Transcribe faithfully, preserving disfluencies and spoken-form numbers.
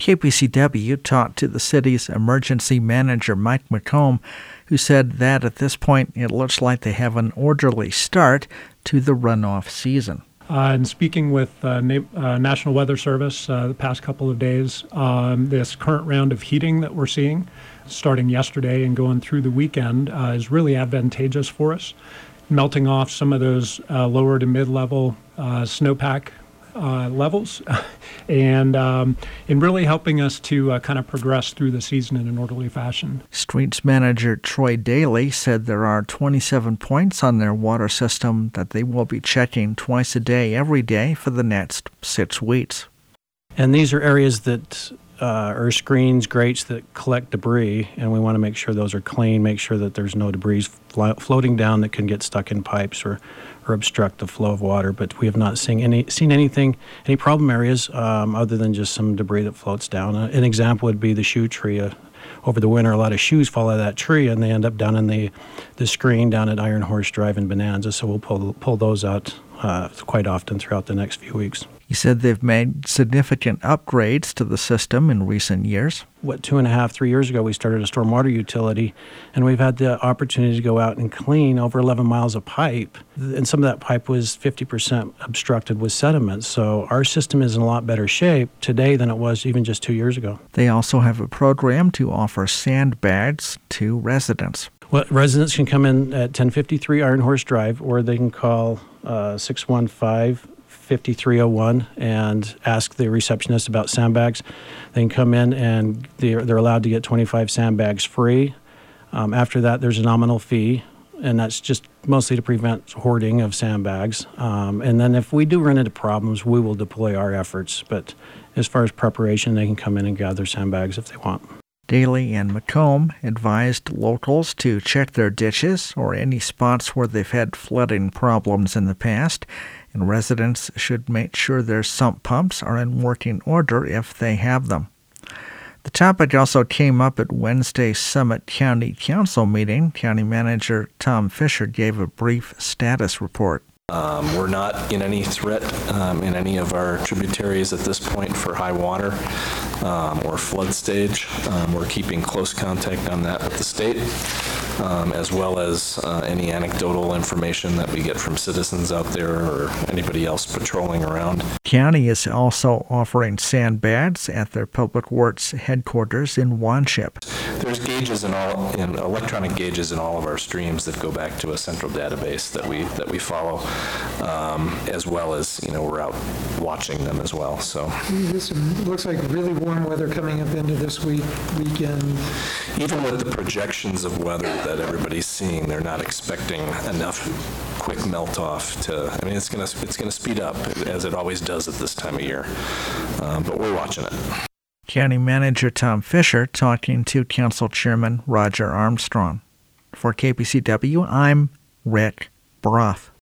K P C W talked to the city's emergency manager, Mike McComb, who said that at this point it looks like they have an orderly start to the runoff season. Uh, and speaking with uh, Na- uh, National Weather Service uh, the past couple of days, um, this current round of heating that we're seeing, starting yesterday and going through the weekend, uh, is really advantageous for us, melting off some of those uh, lower to mid-level uh, snowpack uh, levels, and um, and really helping us to uh, kind of progress through the season in an orderly fashion. Streets manager Troy Daly said there are twenty-seven points on their water system that they will be checking twice a day, every day, for the next six weeks. And these are areas that uh, are screens, grates that collect debris, and we want to make sure those are clean, make sure that there's no debris flo- floating down that can get stuck in pipes or or obstruct the flow of water. But we have not seen any seen anything, any problem areas um, other than just some debris that floats down. Uh, an example would be the shoe tree. Uh, over the winter, a lot of shoes fall out of that tree, and they end up down in the the screen down at Iron Horse Drive in Bonanza. So we'll pull pull those out uh, quite often throughout the next few weeks. He said they've made significant upgrades to the system in recent years. What, two and a half, three years ago, we started a stormwater utility, and we've had the opportunity to go out and clean over eleven miles of pipe. And some of that pipe was fifty percent obstructed with sediment. So our system is in a lot better shape today than it was even just two years ago. They also have a program to offer sandbags to residents. Well, residents can come in at ten fifty-three Iron Horse Drive, or they can call uh, six one five, five three zero one and ask the receptionist about sandbags. They can come in and they're, they're allowed to get twenty-five sandbags free. Um, after that, there's a nominal fee, and that's just mostly to prevent hoarding of sandbags. Um, and then if we do run into problems, we will deploy our efforts. But as far as preparation, they can come in and gather sandbags if they want. Daly and McComb advised locals to check their ditches or any spots where they've had flooding problems in the past, and residents should make sure their sump pumps are in working order if they have them. The topic also came up at Wednesday's Summit County Council meeting. County Manager Tom Fisher gave a brief status report. Um, we're not in any threat um, in any of our tributaries at this point for high water um, or flood stage. Um, we're keeping close contact on that with the state, um, as well as uh, any anecdotal information that we get from citizens out there or anybody else patrolling around. County is also offering sandbags at their Public Works headquarters in Wanship. There's gauges in all, in electronic gauges in all of our streams that go back to a central database that we that we follow, um, as well as, you know, we're out watching them as well. So this looks like really warm weather coming up into this week weekend. Even with the projections of weather that everybody's seeing, they're not expecting enough quick melt off to. I mean, it's gonna it's gonna speed up as it always does at this time of year, um, but we're watching it. County Manager Tom Fisher talking to Council Chairman Roger Armstrong. For K P C W, I'm Rick Broth.